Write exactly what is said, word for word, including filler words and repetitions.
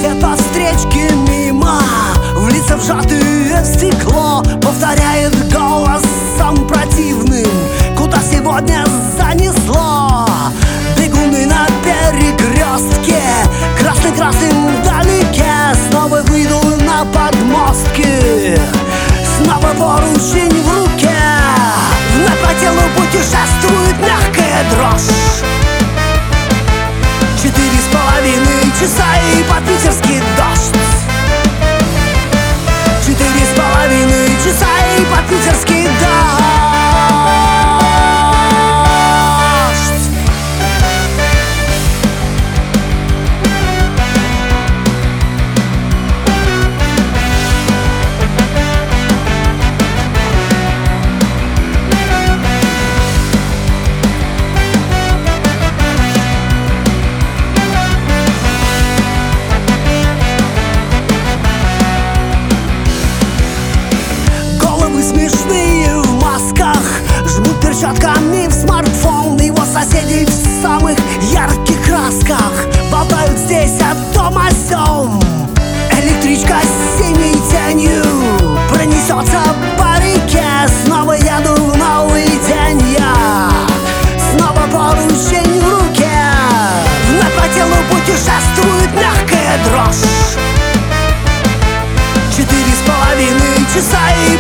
Свет встречки мимо, в лица вжатые в стекло, повторяет голосом противным: куда сегодня занесло? Бегуны на перекрестке, красный-красным вдалеке. Снова выйду на подмостки, снова поручень в руке. Вновь по телу путешествует мягкая дрожь. Четыре с половиной часа и под питерский дождь. Четыре с половиной часа и под питерский дождь. Смешные в масках жмут перчатками в смартфон. Его соседи в самых ярких красках болтают здесь о том о сём. Электричка с синей тенью пронесется по реке. Снова еду в новый день я, снова поручень в руке. Вновь по телу путешествует мягкая дрожь. Четыре с половиной часа и